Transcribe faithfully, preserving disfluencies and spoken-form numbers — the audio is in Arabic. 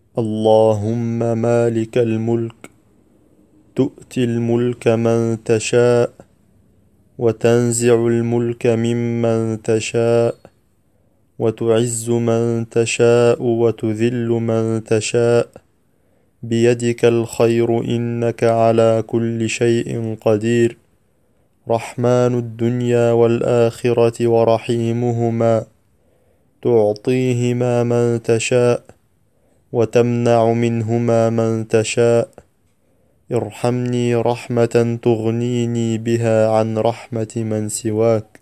اللهم مالك الملك، تؤتي الملك من تشاء وتنزع الملك ممن تشاء، وتعز من تشاء وتذل من تشاء، بيدك الخير إنك على كل شيء قدير. رحمن الدنيا والآخرة ورحيمهما، تعطيهما من تشاء وتمنع منهما من تشاء. ارحمني رحمة تغنيني بها عن رحمة من سواك.